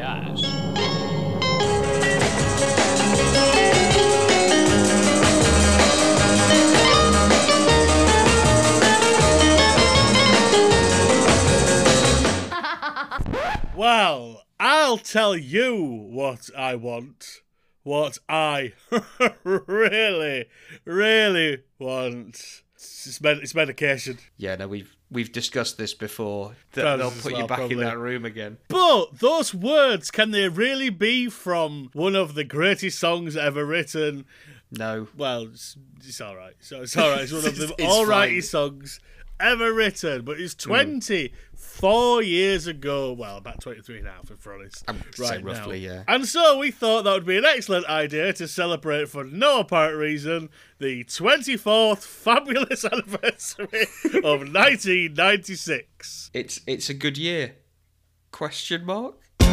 jazz. Well, I'll tell you what I want. What I really, really want. It's medication. Yeah, no, we've discussed this before. They'll put you back in that room again. But those words, can they really be from one of the greatest songs ever written? No. Well, it's all right. So it's all right. It's one of the It's all righty fine. songs ever written. But it's 24 years ago. Well, about 23 now, if we're honest. Say roughly, now. yeah. And so we thought that would be an excellent idea to celebrate, for no apparent reason, the 24th fabulous anniversary of 1996. It's a good year. Question mark?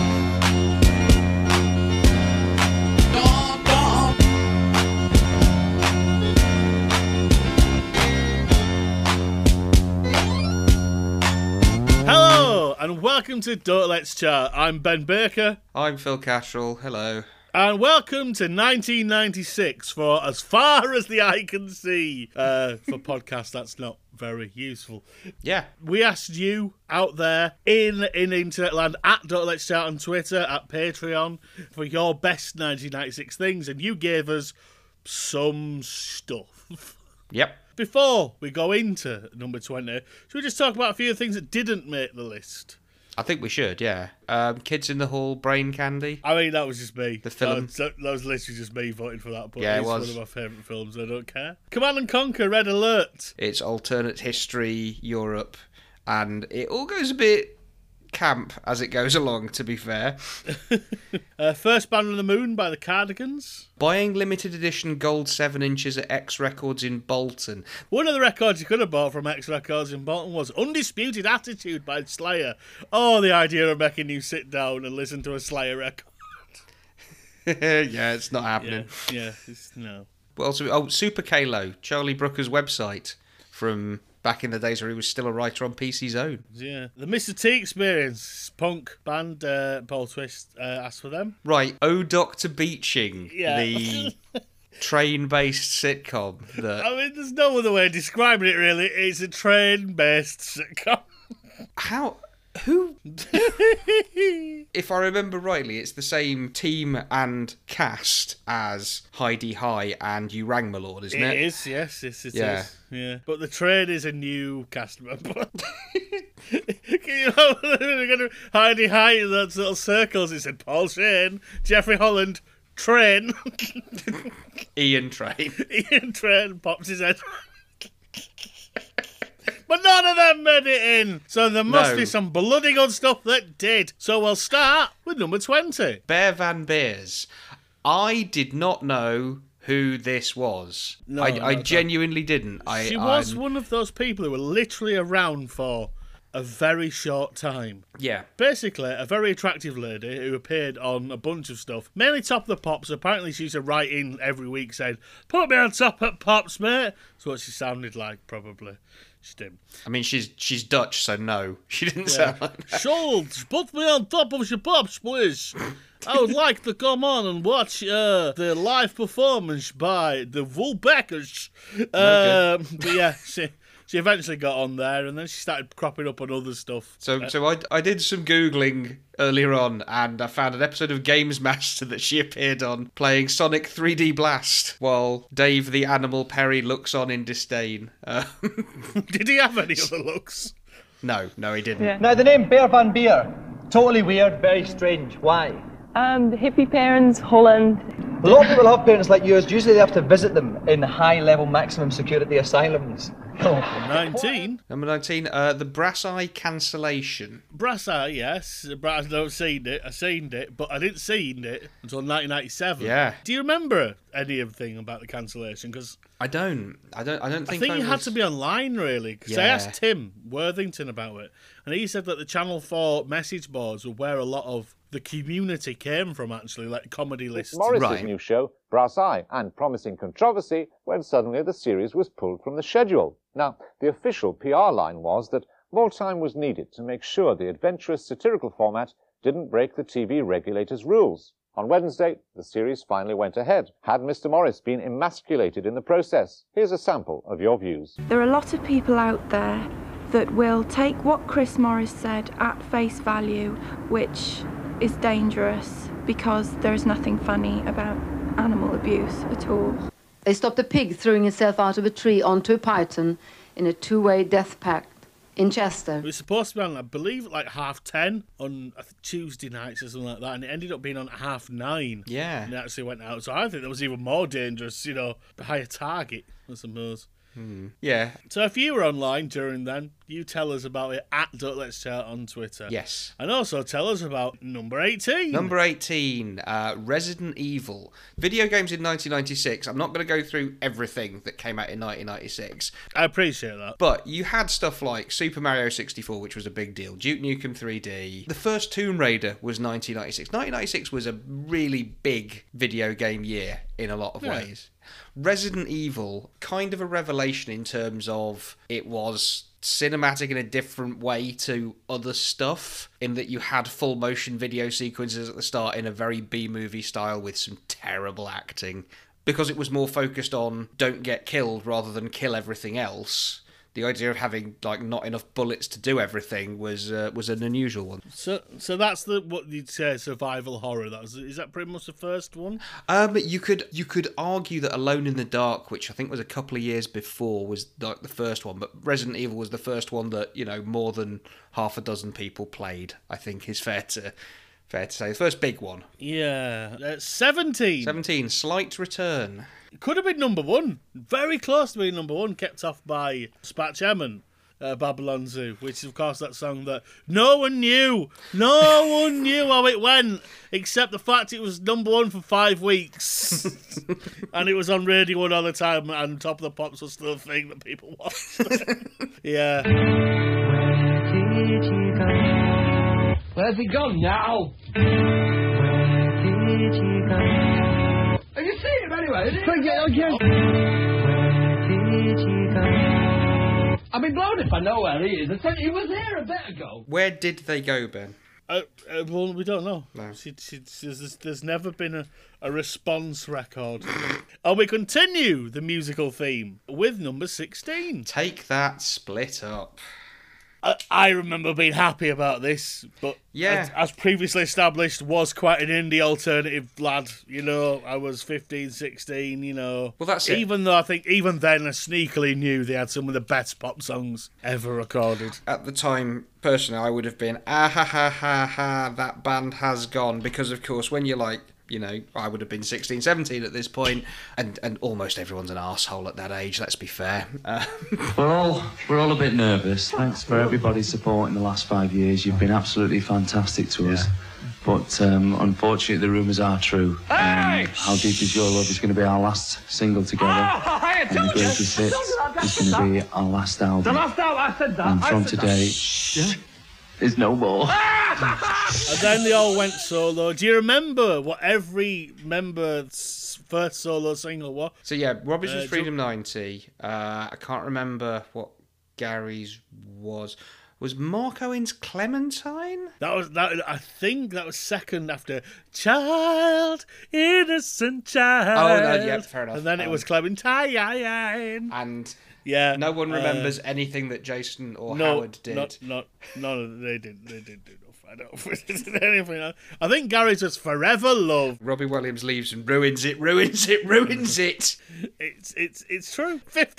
Hello, and welcome to Don't Let's Chat. I'm Ben Baker. I'm Phil Casherall. Hello. And welcome to 1996 for As Far As the Eye Can See. For podcasts, that's not very useful. Yeah. We asked you out there in internet land at Don't Let's Chat on Twitter, at Patreon, for your best 1996 things, and you gave us some stuff. Yep. Before we go into number 20, should we just talk about a few things that didn't make the list? I think we should, yeah. Kids in the Hall, Brain Candy. I mean, that was just me. The film. That was literally just me voting for that, but Yeah, it it's was. one of my favourite films, I don't care. Command and Conquer, Red Alert. It's alternate history, Europe, and it all goes a bit camp as it goes along, to be fair. First Band on the Moon by the Cardigans. Buying limited edition gold 7 inches at X Records in Bolton. One of the records you could have bought from X Records in Bolton was Undisputed Attitude by Slayer. Oh, the idea of making you sit down and listen to a Slayer record. Yeah, it's not happening. Yeah, no. Well, Super Kalo, Charlie Brooker's website from back in the days where he was still a writer on PC Zone. Yeah. The Mr. T Experience, punk band, Paul Twist asked for them. Right, Oh Dr. Beaching, Yeah. the train-based sitcom that... I mean, there's no other way of describing it, really. It's a train-based sitcom. How... Who... If I remember rightly, it's the same team and cast as Heidi High and You Rang My Lord, isn't it? It is, yes, it Yeah. is. Yeah. But the train is a new cast member. You know, Heidi High in those little circles. It said Paul Shane, Jeffrey Holland, Train. Ian Train. Ian Train pops his head. But none of them made it in. So there must be some bloody good stuff that did. So we'll start with number 20. Bear Van Beers. I did not know who this was. No, I genuinely didn't. She was one of those people who were literally around for a very short time. Yeah. Basically, a very attractive lady who appeared on a bunch of stuff, mainly Top of the Pops. Apparently, she used to write in every week saying, "Put me on Top of Pops, mate." That's what she sounded like, probably. She didn't. I mean, she's Dutch, so no. She didn't sound like that. Schultz, put me on top of your pops, please. I would like to come on and watch the live performance by the Woolbeckers. But yeah, she eventually got on there, and then she started cropping up on other stuff. So I did some Googling earlier on, and I found an episode of Games Master that she appeared on, playing Sonic 3D Blast, while Dave the Animal Perry looks on in disdain. Did he have any other looks? No, he didn't. Yeah. Now, the name Bear Van Beer, totally weird, very strange. Why? Hippie parents, Holland. A lot of people have parents like yours. Usually they have to visit them in high-level maximum security asylums. 19. Number 19, the Brass Eye Cancellation. Brass Eye, yes. I've not seen it. I seen it, but I didn't see it until 1997. Yeah. Do you remember anything about the cancellation? Because I don't think you had to be online, really. Because I Yeah. asked Tim Worthington about it, and he said that the Channel 4 message boards were where a lot of the community came from, actually, like comedy lists. Morris's Right. new show, Brass Eye, and promising controversy when suddenly the series was pulled from the schedule. Now, the official PR line was that more time was needed to make sure the adventurous satirical format didn't break the TV regulator's rules. On Wednesday, the series finally went ahead. Had Mr. Morris been emasculated in the process? Here's a sample of your views. There are a lot of people out there that will take what Chris Morris said at face value, which is dangerous because there's nothing funny about animal abuse at all. They stopped a pig throwing itself out of a tree onto a python in a two-way death pact in Chester. It was supposed to be on, I believe, like 10:30 on Tuesday nights or something like that, and it ended up being on 9:30. Yeah. And it actually went out. So I think that was even more dangerous, the higher target, I suppose. Yeah. So if you were online during then, you tell us about it at Duck Let's Chat on Twitter. Yes. And also tell us about number 18. Number 18, Resident Evil. Video games in 1996. I'm not going to go through everything that came out in 1996. I appreciate that. But you had stuff like Super Mario 64, which was a big deal. Duke Nukem 3D. The first Tomb Raider was 1996. 1996 was a really big video game year in a lot of ways. Resident Evil, kind of a revelation in terms of it was cinematic in a different way to other stuff, in that you had full motion video sequences at the start in a very B-movie style with some terrible acting. Because it was more focused on don't get killed rather than kill everything else, the idea of having not enough bullets to do everything was an unusual one. So that's what you'd say survival horror. Is that pretty much the first one? You could argue that Alone in the Dark, which I think was a couple of years before, was like the first one, but Resident Evil was the first one that more than half a dozen people played. I think is fair to say the first big one. Yeah, 17. 17, Slight Return. Could have been number one. Very close to being number one, kept off by Spatch Emmon, Babylon Zoo, which is, of course, that song that no one knew. No one knew how it went, except the fact it was number one for 5 weeks. And it was on Radio 1 all the time, and Top of the Pops was still a thing that people watched. Yeah. Where did you go? Where's he gone now? Where did you go? Have you seen him anyway? Where did you go? I'd be blown if I know where he is. I said he was here a bit ago. Where did they go, Ben? Well, we don't know. No. There's never been a response record. And we continue the musical theme with number 16. Take That, Split Up. I remember being happy about this, but as previously established, was quite an indie alternative lad. I was 15, 16, Well, that's it. Even though I think even then I sneakily knew they had some of the best pop songs ever recorded. At the time, personally, I would have been, ha ha ha ha, that band has gone. Because, of course, when you're like, I would have been 16, 17 at this point, and almost everyone's an arsehole at that age, let's be fair. We're all a bit nervous. Thanks for everybody's support in the last 5 years. You've been absolutely fantastic to us. But unfortunately, the rumours are true. How Deep Is Your Love is going to be our last single together. And The Greatest Hits is going to be our last album. The last album, I said that. And from today, there's no more. And then they all went solo. Do you remember what every member's first solo single was? So yeah, Robbie's was Freedom 90. I can't remember what Gary's was. Was Mark Owen's Clementine? I think that was second after Child, Innocent Child. Oh no, yeah, fair enough. And then it was Clementine. And yeah, no one remembers anything that Jason or Howard did. They didn't do enough. I don't anything. I think Gary's was Forever Love. Robbie Williams leaves and ruins it, ruins it. It's true.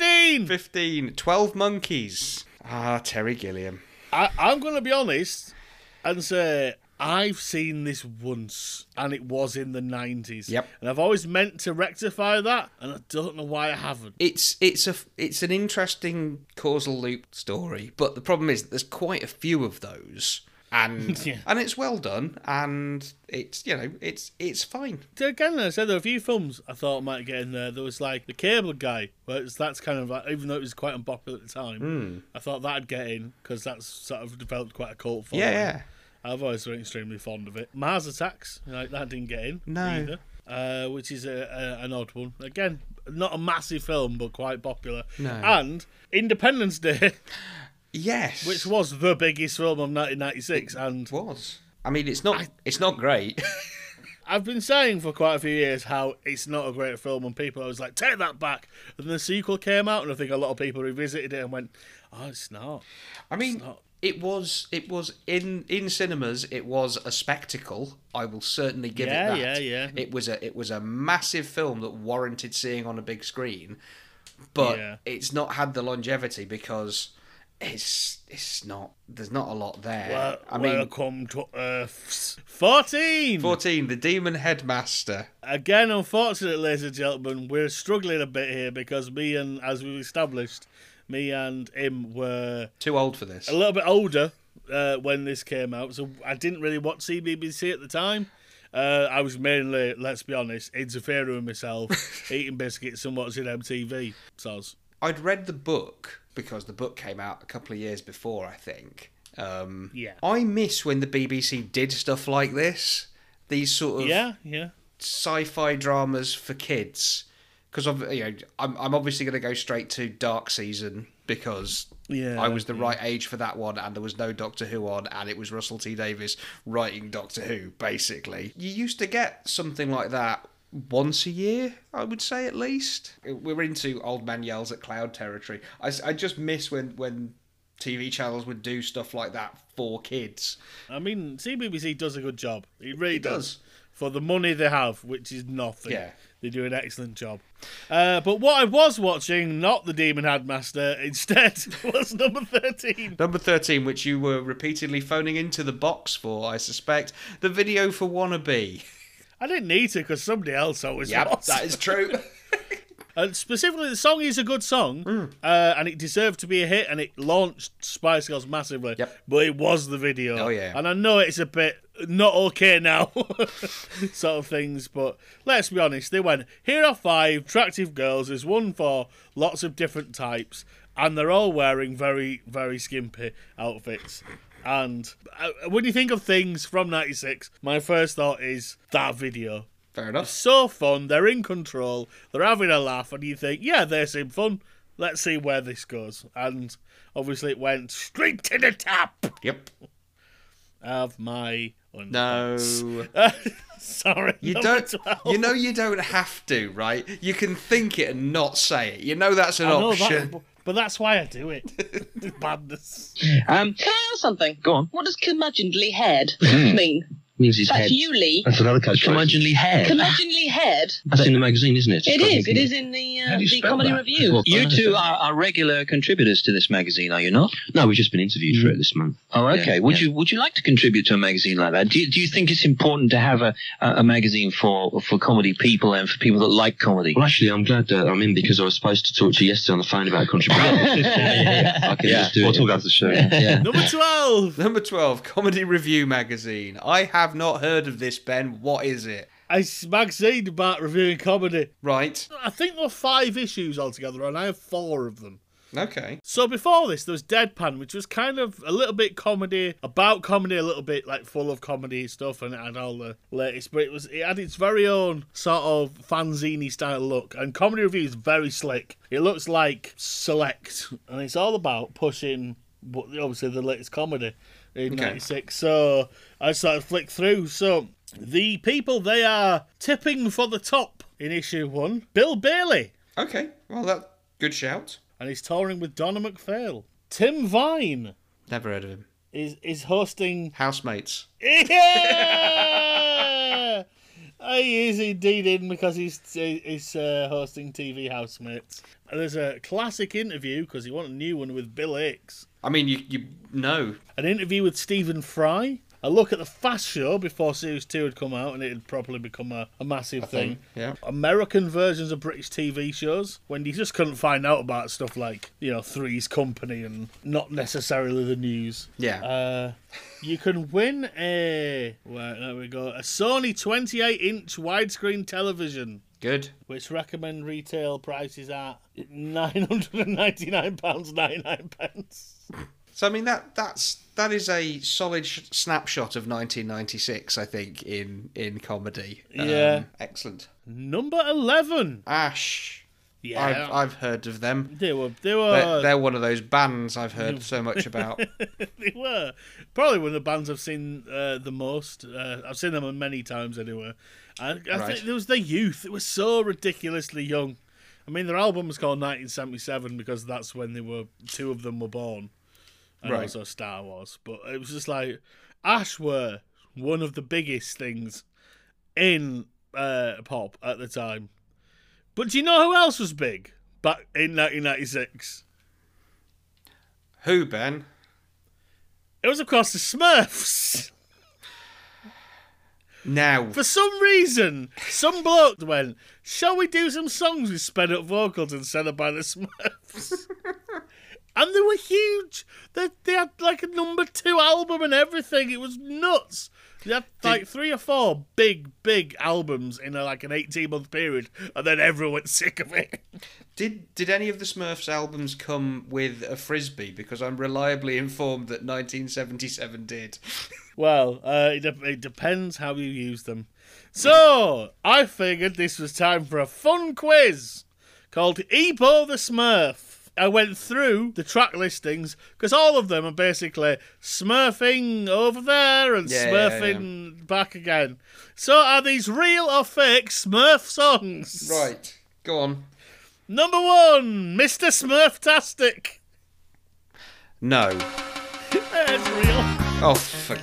15. 12 Monkeys. Terry Gilliam. I'm going to be honest and say I've seen this once, and it was in the 90s. Yep. And I've always meant to rectify that, and I don't know why I haven't. It's an interesting causal loop story, but the problem is that there's quite a few of those. And and it's well done, and it's it's fine. Again, I said there were a few films I thought might get in there. There was like The Cable Guy, where that's kind of like, even though it was quite unpopular at the time, I thought that'd get in because that's sort of developed quite a cult following. Yeah. I've always been extremely fond of it. Mars Attacks, that didn't get in either, which is an odd one. Again, not a massive film, but quite popular. No. And Independence Day. Yes. Which was the biggest film of 1996. And was. I mean, it's not great. I've been saying for quite a few years how it's not a great film, and people always like, take that back. And the sequel came out, and I think a lot of people revisited it and went, oh, it's not. I mean, it was in cinemas. It was a spectacle. I will certainly give it that. Yeah. It was a massive film that warranted seeing on a big screen, but it's not had the longevity because it's not. There's not a lot there. Welcome to 14. 14, The Demon Headmaster. Again, unfortunately, ladies and gentlemen, we're struggling a bit here because as we've established, me and him were too old for this. A little bit older when this came out, so I didn't really watch CBBC at the time. I was mainly, let's be honest, interfering with myself, eating biscuits and watching MTV. Soz. I'd read the book because the book came out a couple of years before, I think. I miss when the BBC did stuff like this. These sort of sci-fi dramas for kids. Because I'm obviously going to go straight to Dark Season because I was the right age for that one, and there was no Doctor Who on, and it was Russell T Davies writing Doctor Who, basically. You used to get something like that once a year, I would say, at least. We're into Old Man Yells at Cloud territory. I just miss when TV channels would do stuff like that for kids. I mean, CBBC does a good job. It really does. For the money they have, which is nothing. Yeah. They do an excellent job. But what I was watching, not The Demon Headmaster, instead was number 13. Number 13, which you were repeatedly phoning into the box for, I suspect. The video for Wannabe. I didn't need to because somebody else always was. Yep, that is true. And specifically, the song is a good song, and it deserved to be a hit, and it launched Spice Girls massively. Yep. But it was the video. Oh, yeah. And I know it's a bit not okay now, sort of things, but let's be honest, they went, here are 5 attractive girls, there's one for lots of different types, and they're all wearing very, very skimpy outfits. And when you think of things from 96, my first thought is that video. Fair enough. It's so fun, they're in control, they're having a laugh, and you think, yeah, they seem fun. Let's see where this goes. And obviously it went straight to the top. Yep. Of my No. Sorry. You number don't 12. You know you don't have to, right? You can think it and not say it. You know that's an option. But that's why I do it. Madness. Can I ask something? Go on. What does curmudgeonly head mean? Means his That's head. you, Lee. That's another catchphrase. Curmudgeonly head. Curmudgeonly head. That's in the magazine, isn't it? It is. It is in the Comedy Review. Well, you two are regular contributors to this magazine, are you not? No, we've just been interviewed for it this month. Oh, okay. Yeah, would you like to contribute to a magazine like that? Do you think it's important to have a magazine for comedy people and for people that like comedy? Well, actually, I'm glad that I'm in because I was supposed to talk to you yesterday on the phone about contributing. I can just do it. We'll talk after the show. Yeah. Number 12. Number 12, Comedy Review magazine. I have not heard of this, Ben. What is it? It's a magazine about reviewing comedy. Right. I think there were 5 issues altogether, and I have 4 of them. Okay. So before this, there was Deadpan, which was kind of a little bit comedy, about comedy, a little bit like full of comedy stuff, and it had all the latest. But it had its very own sort of fanzine style look. And Comedy Review is very slick. It looks like Select, and it's all about pushing, obviously, the latest comedy in 96. So I started to flick through. So the people, they are tipping for the top in issue 1. Bill Bailey. Okay. Well, that's good shout. And he's touring with Donna McPhail. Tim Vine. Never heard of him. Is hosting... Housemates. Yeah! He is indeed in because he's hosting TV Housemates. And there's a classic interview, because he wanted a new one, with Bill Hicks. I mean, you know. An interview with Stephen Fry. A look at the Fast Show before Series 2 had come out, and it had probably become a massive thing. Yeah. American versions of British TV shows, when you just couldn't find out about stuff like, Three's Company and not necessarily the news. Yeah. You can win a Sony 28-inch widescreen television. Good. Which recommend retail prices at £999.99. So I mean that is a solid snapshot of 1996, I think, in comedy. Yeah. Excellent. Number 11. Ash. Yeah. I've heard of them. They were. They're one of those bands I've heard so much about. They were probably one of the bands I've seen the most. I've seen them many times anyway. And I think it was their youth. It was so ridiculously young. I mean, their album was called 1977 because that's when two of them were born, and also Star Wars. But it was just like Ash were one of the biggest things in pop at the time. But do you know who else was big back in 1996? Who, Ben? It was, of course, the Smurfs. Now, for some reason, some bloke went, shall we do some songs with sped up vocals instead of by the Smurfs? And they were huge. They had like a #2 album and everything. It was nuts. They had like 3 or 4 big albums in like an 18-month period, and then everyone went sick of it. Did any of the Smurfs albums come with a frisbee? Because I'm reliably informed that 1977 did. Well, it depends how you use them. So, I figured this was time for a fun quiz called Epo the Smurf. I went through the track listings because all of them are basically smurfing over there and smurfing back again. So, are these real or fake Smurf songs? Right, go on. Number 1, Mr. Smurftastic. No. It's real. Oh, fuck.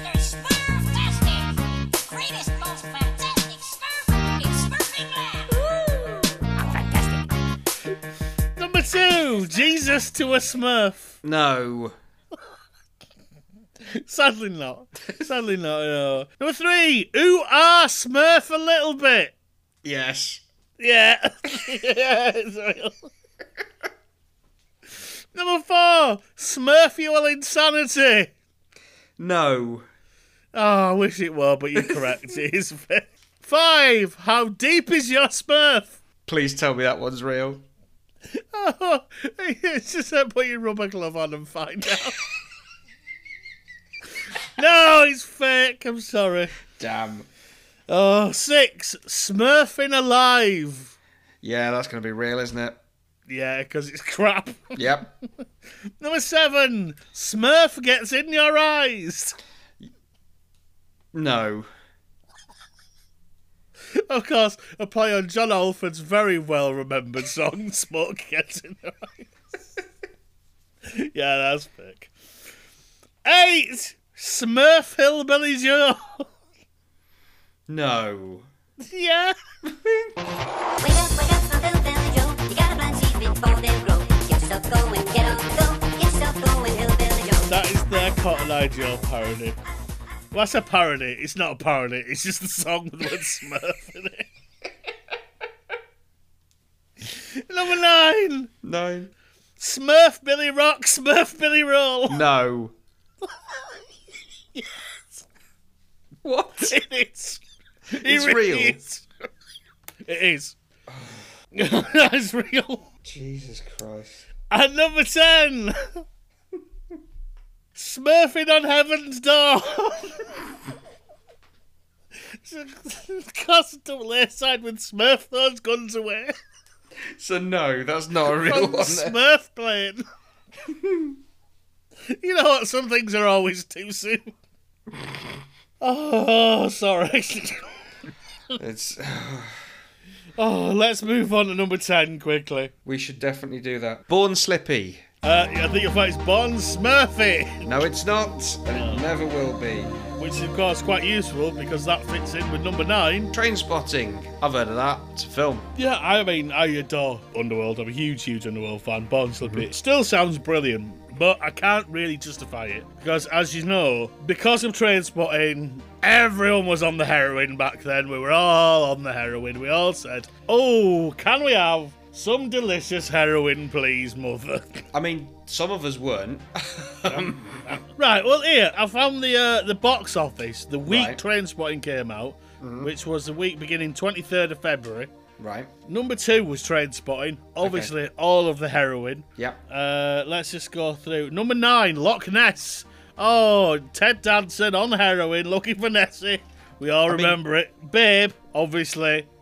Number 2, Jesus to a Smurf. No. Sadly not. Sadly not, no. Number 3, ooh, Smurf a little bit. Yes. Yeah. Yeah, it's real. Number 4, Smurfual Insanity. No. Oh, I wish it were, but you're correct. It is 5, How Deep Is Your Smurf? Please tell me that one's real. Oh, it's just put your rubber glove on and find out. No, it's fake. I'm sorry. Damn. Oh, 6, Smurfing Alive. Yeah, that's going to be real, isn't it? Yeah, because it's crap. Yep. Number 7, Smurf Gets in Your Eyes. No. Of course, a play on John Alford's very well-remembered song, Smoke Gets in Your Eyes. Yeah, that's fake. 8, Smurf Hillbilly Joe. No. Yeah. Wake up, Hillbilly Joe. You gotta plant seeds before they grow. Get yourself going, get yourself going, Hillbilly Joe. That is their Cotton Eye Joe parody. Well, that's a parody. It's not a parody. It's just a song with the word Smurf in it. Number 9. 9. Smurf Billy Rock, Smurf Billy Roll. No. Yes. What? It is. It's really real. Is. It is. That's real. Jesus Christ. And number 10. Smurfing on Heaven's Door. Constantly aside with Smurf those guns away. So no, that's not a real From one. Smurf playing. You know what? Some things are always too soon. Oh, sorry. It's. Oh, let's move on to number 10 quickly. We should definitely do that. Born Slippy. I think you'll find it's Bon Smurfy. No, it's not, and it never will be. Which is, of course, quite useful because that fits in with number 9. Train Spotting. I've heard of that. It's a film. Yeah, I mean, I adore Underworld. I'm a huge Underworld fan. Bon Slippy. It still sounds brilliant, but I can't really justify it. Because, as you know, because of Train Spotting, everyone was on the heroin back then. We were all on the heroin. We all said, oh, can we have some delicious heroin, please, mother? I mean, some of us weren't. Right, well, here, I found the box office the week Right. Train Spotting came out, which was the week beginning 23rd of February. Right. Number 2 was Train Spotting. Obviously, all of the heroin. Yep. Let's just go through. Number 9, Loch Ness. Oh, Ted Danson on heroin looking for Nessie. We all remember it. Babe, obviously.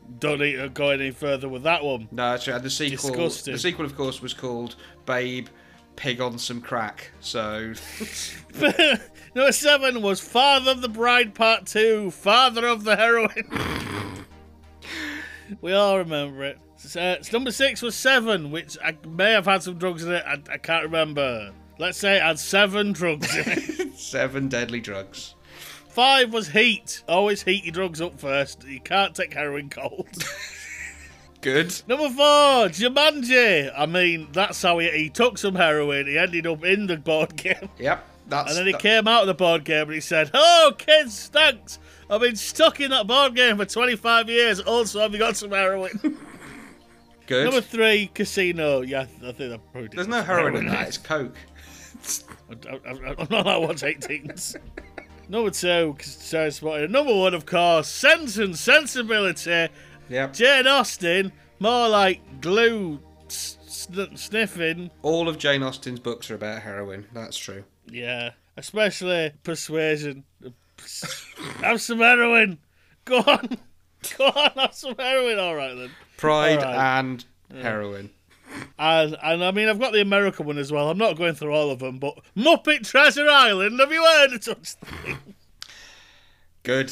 don't need to go any further with that one. No, that's right. And the sequel, Disgusting. of course, was called Babe, Pig on Some Crack. So, Number 7 was Father of the Bride Part 2, Father of the Heroine. We all remember it. Number 6 was 7, which I may have had some drugs in it. I can't remember. Let's say it had 7 drugs in it. 7 deadly drugs. 5 was Heat. Always heat your drugs up first. You can't take heroin cold. Good. Number 4, Jumanji. I mean, that's how he took some heroin. He ended up in the board game. Yep. And then he came out of the board game and he said, "Oh, kids, thanks. I've been stuck in that board game for 25 years. Also, have you got some heroin?" Good. Number 3, Casino. Yeah, I think that probably did. There's no heroin in that. It's coke. I'm not allowed to watch 18s. Number 2, Spotted. Number 1, of course, Sense and Sensibility. Yep. Jane Austen, more like glue sniffing. All of Jane Austen's books are about heroin. That's true. Yeah, especially Persuasion. Have some heroin. Go on, have some heroin. All right then. Pride and heroin. And I mean, I've got the American one as well. I'm not going through all of them, but Muppet Treasure Island. Have you heard of such thing? Good.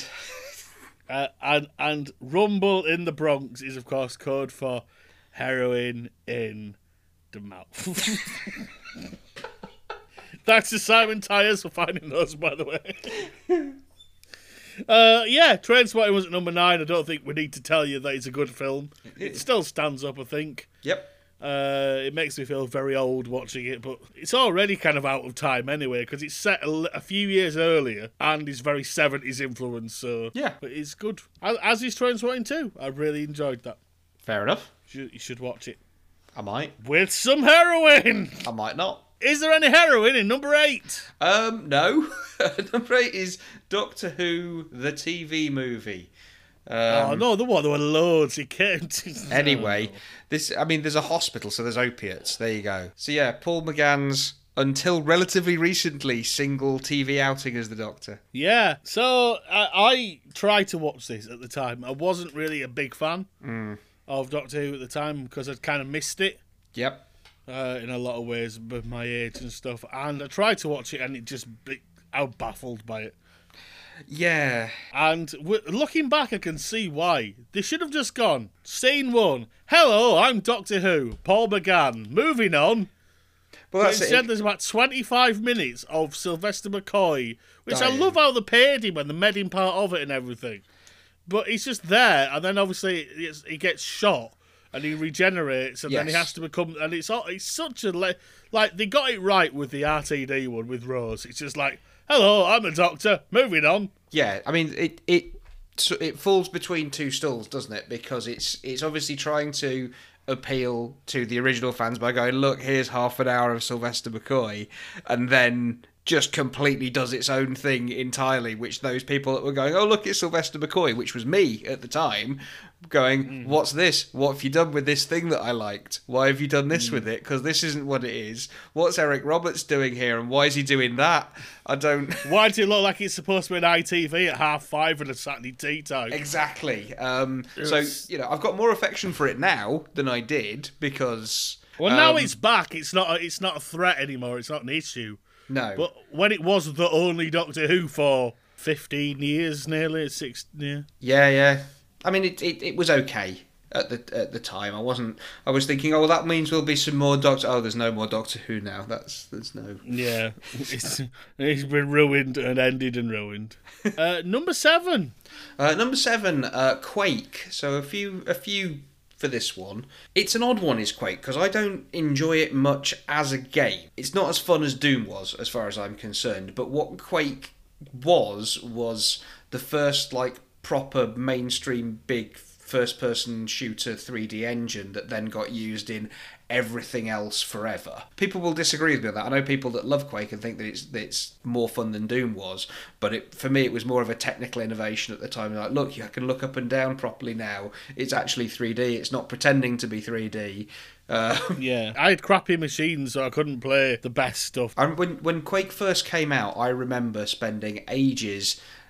And Rumble in the Bronx is, of course, code for heroin in the mouth. Thanks to Simon Tyers for finding those, by the way. Yeah, Trainspotting was at number 9. I don't think we need to tell you that it's a good film. It still stands up, I think. Yep. It makes me feel very old watching it, but it's already kind of out of time anyway, because it's set a few years earlier and is very 70s influence, so yeah, but it's good. As is Trainspotting 2. I really enjoyed that. Fair enough. You should watch it. I might. With some heroin! I might not. Is there any heroin in number 8? No. Number 8 is Doctor Who, the TV movie. No, there were loads. He came to... Anyway, there's a hospital, so there's opiates. There you go. So yeah, Paul McGann's, until relatively recently, single TV outing as the Doctor. Yeah, so I tried to watch this at the time. I wasn't really a big fan of Doctor Who at the time because I'd kind of missed it. Yep. In a lot of ways with my age and stuff. And I tried to watch it and I was baffled by it. Yeah. And looking back, I can see why. They should have just gone, Scene 1, hello, I'm Doctor Who, Paul McGann, moving on. But instead, there's about 25 minutes of Sylvester McCoy, which I love how they paid him and they made him part of it and everything. But he's just there, and then obviously he gets shot. And he regenerates, and then he has to become... And it's such a... Like, they got it right with the RTD one with Rose. It's just like, hello, I'm a doctor, moving on. Yeah, I mean, it falls between two stools, doesn't it? Because it's obviously trying to appeal to the original fans by going, look, here's half an hour of Sylvester McCoy, and then just completely does its own thing entirely, which those people that were going, oh, look, it's Sylvester McCoy, which was me at the time, going, what's this? What have you done with this thing that I liked? Why have you done this with it? Because this isn't what it is. What's Eric Roberts doing here, and why is he doing that? I don't... Why does it look like it's supposed to be an ITV at 5:30 at a Saturday tea time? Exactly. So, I've got more affection for it now than I did, because... Well, now it's back. It's not a threat anymore. It's not an issue. No. But when it was the only Doctor Who for 15 years, nearly, 6 years. Yeah. I mean, it was okay at the time. I was thinking, oh, well, that means there'll be some more Doctor... Oh, there's no more Doctor Who now. There's no... Yeah. It's been ruined and ended and ruined. Number 7. Number 7, Quake. So a few for this one. It's an odd one, is Quake, because I don't enjoy it much as a game. It's not as fun as Doom was, as far as I'm concerned, but what Quake was the first, proper mainstream big first-person shooter 3D engine that then got used in everything else forever. People will disagree with me on that. I know people that love Quake and think that it's more fun than Doom was, but for me it was more of a technical innovation at the time. Like, look, you can look up and down properly now. It's actually 3D. It's not pretending to be 3D. Yeah, I had crappy machines, so I couldn't play the best stuff. And when Quake first came out, I remember spending ages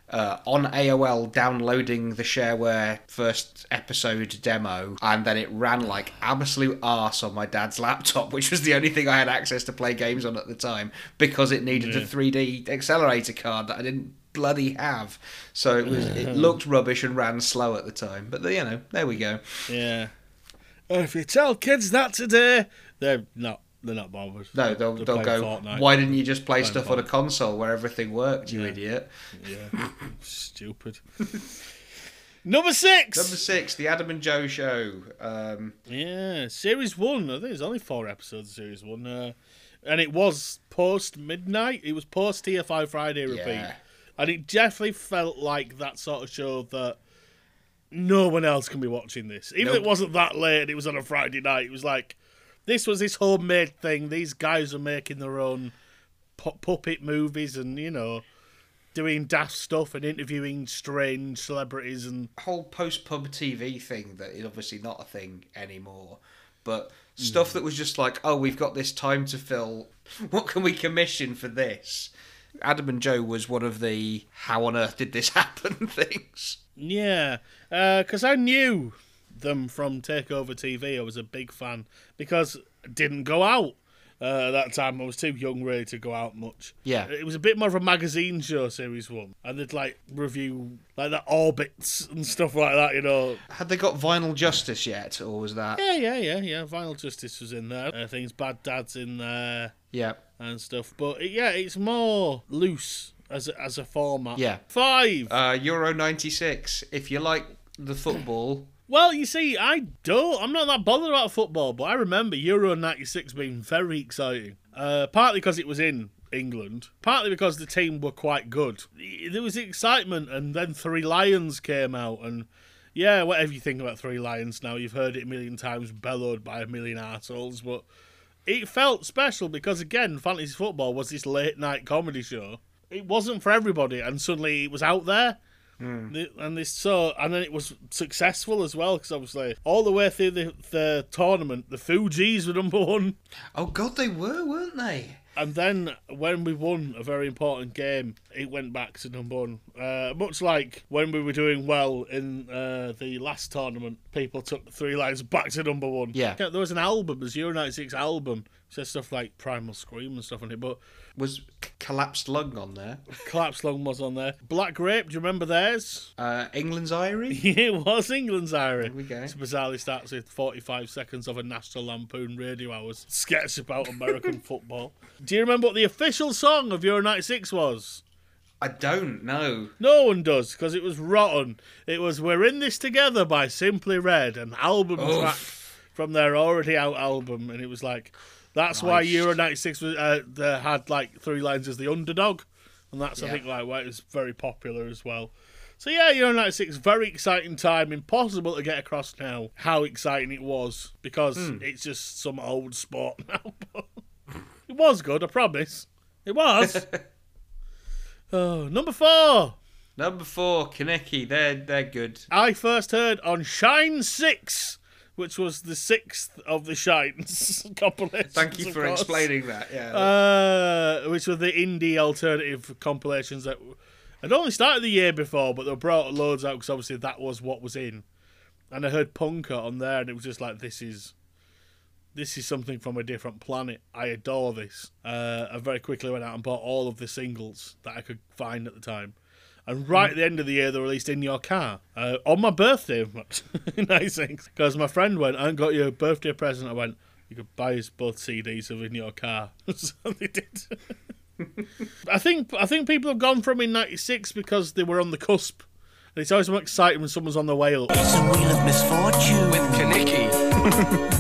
on AOL downloading the shareware first episode demo, and then it ran like absolute arse on my dad's laptop, which was the only thing I had access to play games on at the time, because it needed a 3D accelerator card that I didn't bloody have. So it looked rubbish and ran slow at the time. But there we go. Yeah. If you tell kids that today, they're not bothered. No, they'll go, Fortnite. Why didn't you just play stuff on a console where everything worked, you idiot? Yeah. Stupid. Number 6! Number 6, The Adam and Joe Show. Yeah, Series 1. I think there's only 4 episodes of Series 1. And it was post-midnight. It was post-TFI Friday repeat. Yeah. And it definitely felt like that sort of show that no one else can be watching this. Even if it wasn't that late and it was on a Friday night, it was like, this was this homemade thing. These guys are making their own puppet movies and, doing daft stuff and interviewing strange celebrities and... Whole post-pub TV thing that is obviously not a thing anymore. But stuff that was just like, oh, we've got this time to fill. What can we commission for this? Adam and Joe was one of the how on earth did this happen things. Yeah, because I knew them from Takeover TV. I was a big fan because I didn't go out at that time. I was too young really to go out much. Yeah. It was a bit more of a magazine show, Series 1. And they'd review the orbits and stuff like that, Had they got Vinyl Justice yet, or was that... Yeah. Vinyl Justice was in there. Things Bad Dad's in there. Yeah. And stuff. But it's more loose as a format. Yeah. 5. Euro 96. If you like the football... Well, you see, I'm not that bothered about football, but I remember Euro 96 being very exciting. Partly because it was in England, partly because the team were quite good. There was excitement, and then Three Lions came out, and yeah, whatever you think about Three Lions now, you've heard it a million times, bellowed by a million arseholes, but it felt special because, again, fantasy football was this late-night comedy show. It wasn't for everybody, and suddenly it was out there. And then it was successful as well, because obviously all the way through the tournament, the Fugees were number 1. Oh God, they were, weren't they? And then when we won a very important game, it went back to number 1. Much like when we were doing well in the last tournament, people took the Three Lions back to number 1. Yeah. There was an album, there's Euro 96 album, says stuff like Primal Scream and stuff on it, but... Was Collapsed Lung on there? Collapsed Lung was on there. Black Grape, do you remember theirs? England's Irie? It was England's Irie. There we go. It bizarrely starts with 45 seconds of a National Lampoon Radio Hours sketch about American football. Do you remember what the official song of Euro 96 was? I don't know. No one does, because it was rotten. It was We're In This Together by Simply Red, an album track from their already out album, and it was like... That's why Euro 96 was, had Three Lions as the underdog, and that's I think why it was very popular as well. So yeah, Euro 96, very exciting time. Impossible to get across now how exciting it was, because it's just some old sport now. It was good, I promise. It was. Number 4. Number 4, Kaneki. They're good. I first heard on Shine 6. Which was the 6th of the Shines compilations. Thank you for explaining that. Yeah. Which were the indie alternative compilations that had only started the year before, but they brought loads out because obviously that was what was in. And I heard Punker on there, and it was just like, this is something from a different planet. I adore this. I very quickly went out and bought all of the singles that I could find at the time. And right at the end of the year, they released In Your Car. On my birthday, in 96. Because my friend went, I got you a birthday present. I went, you could buy us both CDs of In Your Car. So they did. I think people have gone from in 96 because they were on the cusp. And it's always more exciting when someone's on the way up. It's a wheel of misfortune. With Kaneki.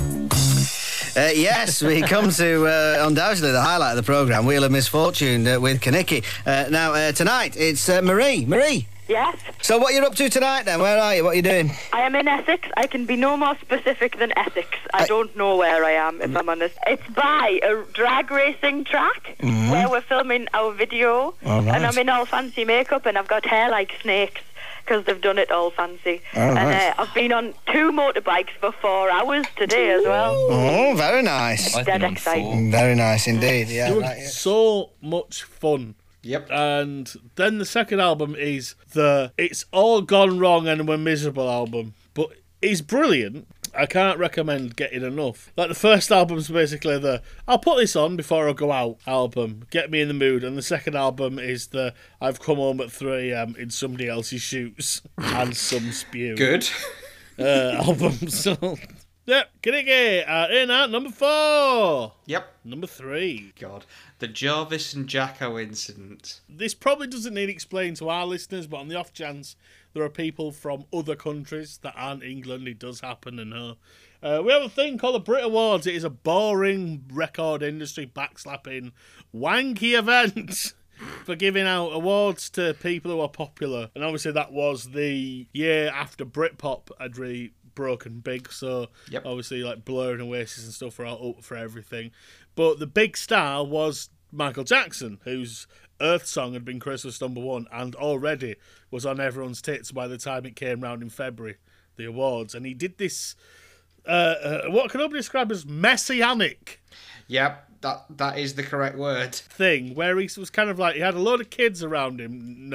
Yes, we come to undoubtedly the highlight of the programme, Wheel of Misfortune with Kaneki. Now, tonight, it's Marie. Marie? Yes? So what you're up to tonight, then? Where are you? What are you doing? I am in Essex. I can be no more specific than Essex. I don't know where I am, if I'm honest. It's by a drag racing track where we're filming our video. All right. And I'm in all fancy makeup and I've got hair like snakes, because they've done it all fancy. Oh, and I've been on 2 motorbikes for 4 hours today as well. Oh, very nice. Dead exciting. Very nice indeed. Yeah, It was so much fun Yep. And then the second album is the It's All Gone Wrong and We're Miserable album. But it's brilliant. I can't recommend getting enough. Like, the first album's basically the I'll put this on before I go out album, get me in the mood, and the second album is the I've come home at 3 a.m. in somebody else's shoes and some spew. Good. Album. So, yep, Kinnicky, in at number 4. Yep. Number 3. God. The Jarvis and Jacko incident. This probably doesn't need explained to our listeners, but on the off chance there are people from other countries that aren't England, it does happen and know. We have a thing called the Brit Awards. It is a boring record industry backslapping wanky event for giving out awards to people who are popular. And obviously that was the year after Britpop had really broken big, so obviously like Blur and Oasis and stuff are all up for everything. But the big star was Michael Jackson, whose Earth Song had been Christmas #1 and already was on everyone's tits by the time it came round in February, the awards. And he did this, what can only describe as messianic. Yep, that is the correct word. Thing, where he was kind of like, he had a load of kids around him,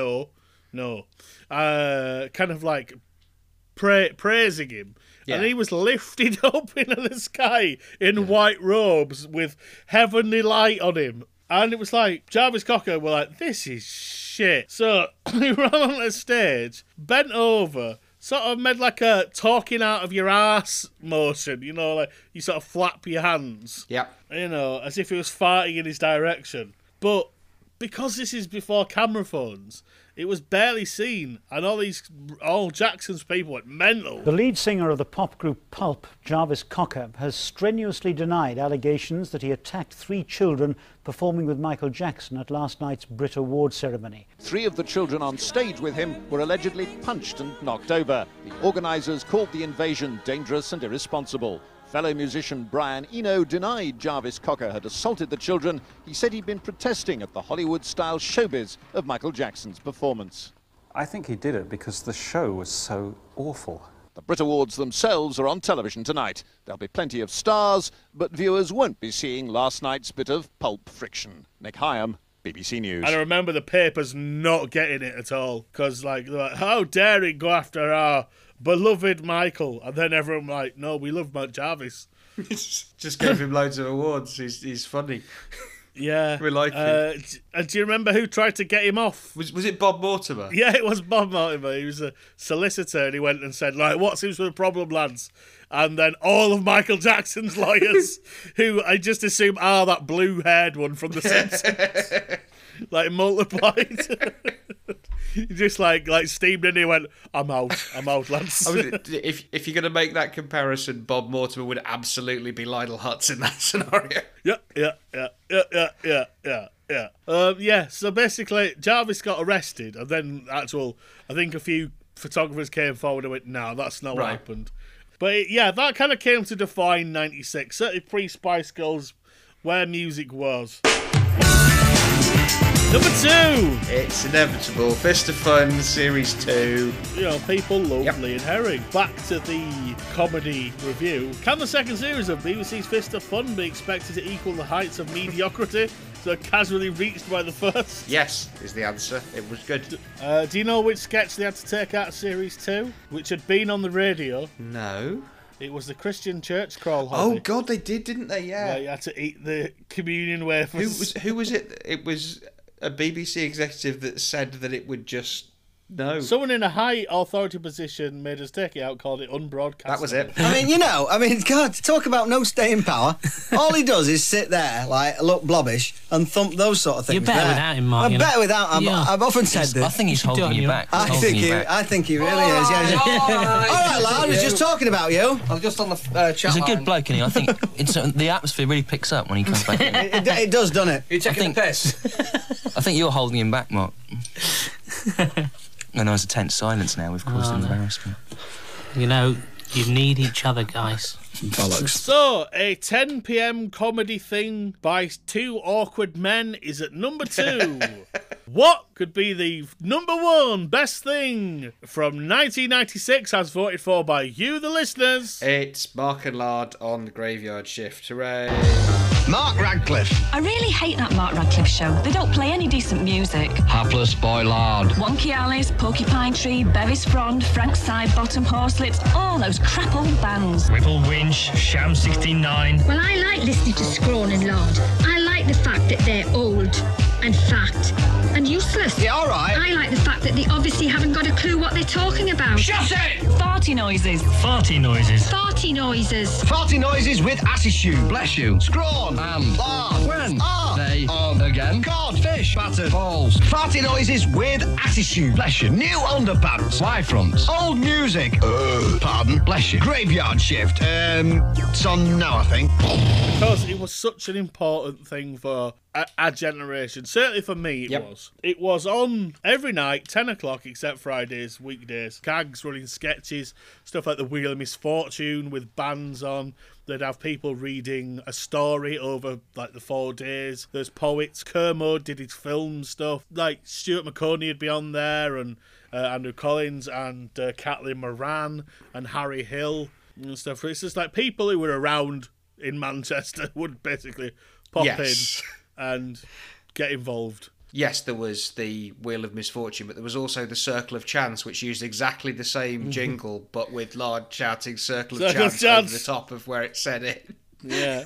kind of like praising him. Yeah. And he was lifted up into the sky in white robes with heavenly light on him. And it was like, Jarvis Cocker were like, this is shit. So he ran on the stage, bent over, sort of made like a talking out of your ass motion, you know, like you sort of flap your hands. Yep. You know, as if he was farting in his direction. But because this is before camera phones, it was barely seen, and all Jackson's people went mental. The lead singer of the pop group Pulp, Jarvis Cocker, has strenuously denied allegations that he attacked 3 children performing with Michael Jackson at last night's Brit Award ceremony. 3 of the children on stage with him were allegedly punched and knocked over. The organisers called the invasion dangerous and irresponsible. Fellow musician Brian Eno denied Jarvis Cocker had assaulted the children. He said he'd been protesting at the Hollywood-style showbiz of Michael Jackson's performance. I think he did it because the show was so awful. The Brit Awards themselves are on television tonight. There'll be plenty of stars, but viewers won't be seeing last night's bit of pulp friction. Nick Hyam, BBC News. And I remember the papers not getting it at all, because they're like, how dare he go after our beloved Michael? And then everyone like, no, we love Mark Jarvis. Just gave him loads of awards. He's funny. Yeah. We like him. And do you remember who tried to get him off? Was it Bob Mortimer? Yeah, it was Bob Mortimer. He was a solicitor, and he went and said, like, what seems to be the problem, lads? And then all of Michael Jackson's lawyers, who I just assume are that blue-haired one from The Simpsons, like, multiplied. He just like steamed in. He went, I'm out, lads. If you're going to make that comparison, Bob Mortimer would absolutely be Lionel Hutz in that scenario. Yeah. So basically, Jarvis got arrested, and then I think a few photographers came forward and went, no, that's not what happened. But that kind of came to define '96, certainly pre-Spice Girls, where music was. Number 2. It's inevitable. Fist of Fun, Series 2. You know, people love Lee and Herring. Back to the comedy review. Can the second series of BBC's Fist of Fun be expected to equal the heights of mediocrity so casually reached by the first? Yes, is the answer. It was good. Do you know which sketch they had to take out of Series 2? Which had been on the radio? No. It was the Christian church crawl hobby. Oh, God, they did, didn't they? Yeah. Where you had to eat the communion wafers. Who was it? It was a BBC executive that said that it would just... No. Someone in a high authority position made us take it out, called it unbroadcast. That was it. God, talk about no staying power. All he does is sit there, like, look blobbish, and thump those sort of things. You're better without him, Mark. I'm better without him. Yeah. I've often said this. I think he's holding you back. I think he really is. Yeah. All right, lad, I was just talking about you. I was just on the chat He's a good bloke, and I think the atmosphere really picks up when he comes back in. It does, doesn't it? You're taking the piss. I think you're holding him back, Mark. And there's a tense silence now. We've caused embarrassment. You know, you need each other, guys. Bollocks. So, a 10 p.m. comedy thing by 2 awkward men is at number 2. What could be the number 1 best thing from 1996 as voted for by you, the listeners? It's Mark and Lard on the Graveyard Shift. Hooray! Mark Radcliffe. I really hate that Mark Radcliffe show. They don't play any decent music. Hapless Boy Lard. Wonky Alice, Porcupine Tree, Bevis Frond, Frank Sidebottom, Horselips, all those crap old bands. Whipple Winch, Sham 69. Well, I like listening to Scrawn and Lord. I like the fact that they're old and fat and useless. Yeah, all right. I like the fact that they obviously haven't got a clue what they're talking about. Shut it! Farty noises. Farty noises. Farty noises. Farty noises with attitude. Bless you. Scrawn. And. Lard. When. They. Again. Cod. Fish. Batter. Balls. Farty noises with attitude. Bless you. New underpants. Y-fronts. Old music. Pardon. Bless you. Graveyard shift. It's on now, I think. Because it was such an important thing for our generation. Certainly for me, it was. It was on every night, 10 o'clock, except Fridays, weekdays. Gags running sketches, stuff like The Wheel of Misfortune with bands on. They'd have people reading a story over, like, the 4 days. There's poets. Kermode did his film stuff. Like, Stuart McConey would be on there, and Andrew Collins, and Kathleen Moran, and Harry Hill, and stuff. It's just like people who were around in Manchester would basically pop in and get involved. Yes, there was the Wheel of Misfortune, but there was also the Circle of Chance, which used exactly the same jingle, but with Lard shouting Circle of Chance over the top of where it said it. Yeah.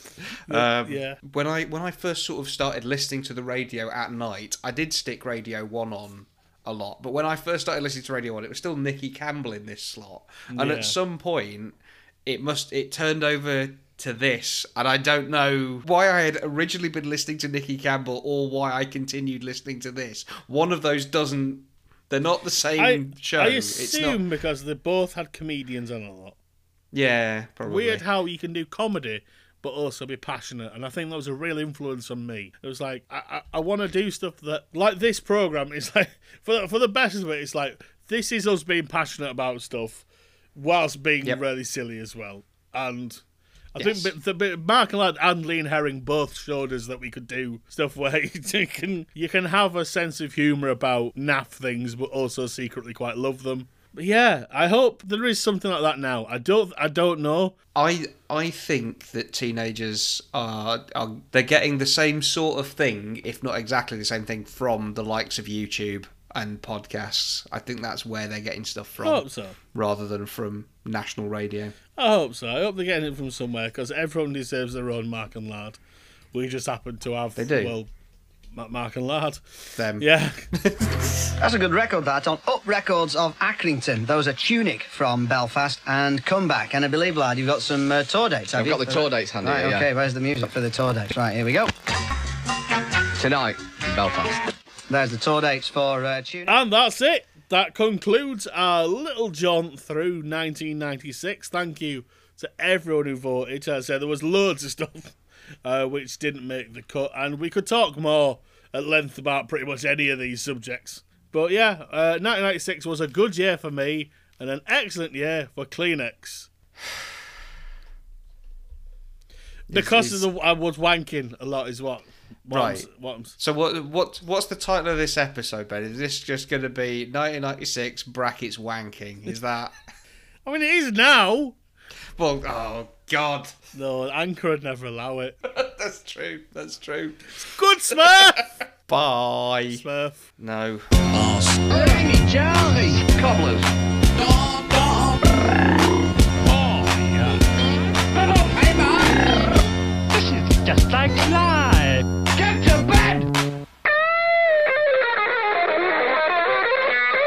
When I first sort of started listening to the radio at night, I did stick Radio 1 on a lot, but when I first started listening to Radio 1, it was still Nicky Campbell in this slot. And at some point, it turned over to this, and I don't know why I had originally been listening to Nicky Campbell or why I continued listening to this. One of those doesn't... They're not the same show. I assume because they both had comedians on a lot. Yeah, probably. Weird how you can do comedy but also be passionate, and I think that was a real influence on me. It was like, I want to do stuff that... Like this programme, it's like... For the best of it, it's like, this is us being passionate about stuff whilst being really silly as well. And... I think Mark and Lad and Lean Herring both showed us that we could do stuff where you can have a sense of humour about naff things, but also secretly quite love them. But yeah, I hope there is something like that now. I don't know. I think that teenagers they're getting the same sort of thing, if not exactly the same thing, from the likes of YouTube and podcasts. I think that's where they're getting stuff from. I hope so. Rather than from national radio. I hope so. I hope they're getting it from somewhere, because everyone deserves their own Mark and Lad. We just happen to have, Mark and Lad. Them. Yeah. That's a good record, that, on Up Records of Accrington. Those are Tunic from Belfast and Comeback. And I believe, Lad, you've got some tour dates, have you? I've got the tour dates handy, Right, okay, where's the music for the tour dates? Right, here we go. Tonight in Belfast. There's the tour dates for Tunic. And that's it. That concludes our little jaunt through 1996. Thank you to everyone who voted. As I said, there was loads of stuff which didn't make the cut, and we could talk more at length about pretty much any of these subjects. But yeah, 1996 was a good year for me and an excellent year for Kleenex. Because I was wanking a lot is what. Right. So what's the title of this episode, Ben? Is this just going to be 1996 brackets wanking? Is that... I mean, it is now. Well, oh, God. No, Anchor would never allow it. That's true. Good, Smurf! Bye. Smurf. No. Hey, Charlie! Cobblers. Hey, man! This is just like life. Get to bed!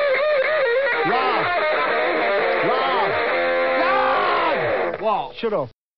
Lord! What? Shut up.